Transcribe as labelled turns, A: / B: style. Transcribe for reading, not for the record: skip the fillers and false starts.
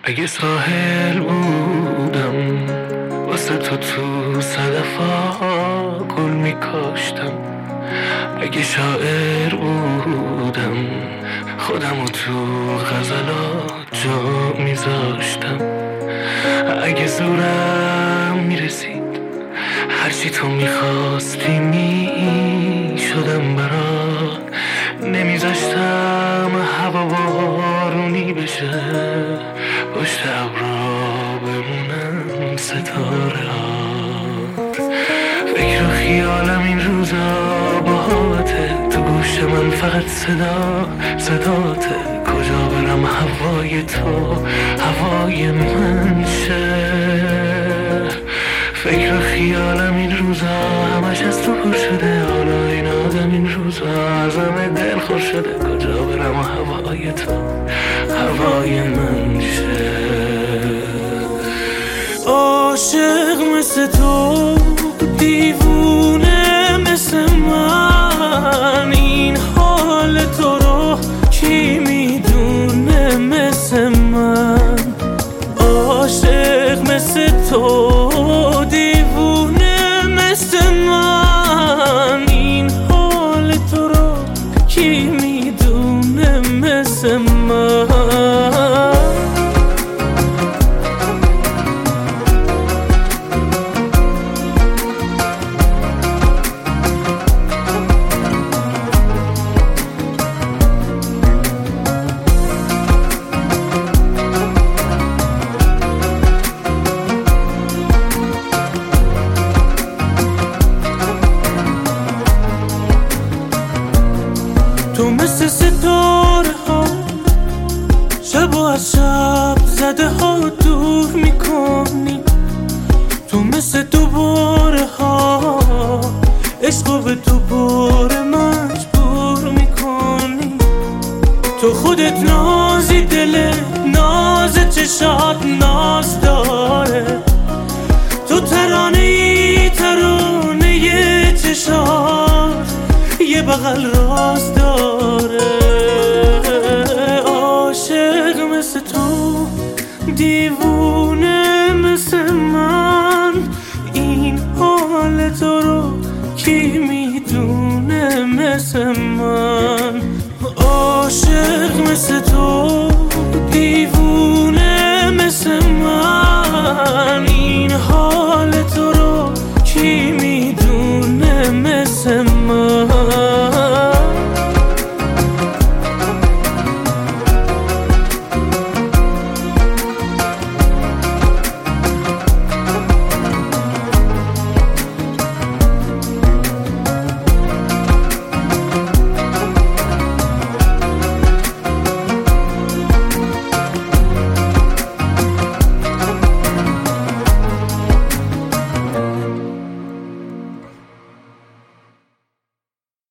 A: اگه ساحل بودم واسه تو صدفا گل میکاشتم، اگه شاعر بودم خودمو تو غزلات جا میذاشتم، اگه زورم میرسید هرچی تو میخواستی میشدم برات، نمیذاشتم هوا بارونی بشه پشت ابرا بمونم ستاره ها. فکر و خیالم این روزا باهاته، تو گوش من فقط صداته، کجا برم هوای تو هوای من شه. فکر و خیالم این روزا همش از تو پر شده، حالا این آدم این روزا ازم دل خور شده، کجا برم هوای تو هوای من شه. عاشق مثل تو دیوونه مثل من، این حال تو رو کی میدونه مثل من. عاشق مثل تو دیوونه مثل من، این حال تو رو کی میدونه مثل من. تو مثل ستاره ها شب و از شب زده ها دور میکنی، تو مثل دوباره ها عشق به دوباره مجبور میکنی. تو خودت نازی، دل ناز چشات ناز داره، تو ترانه چشات یه بغل راز داره. عاشق مثل تو دیوونه مثل من، این حال تو رو کی میدونه مثل من. عاشق مثل تو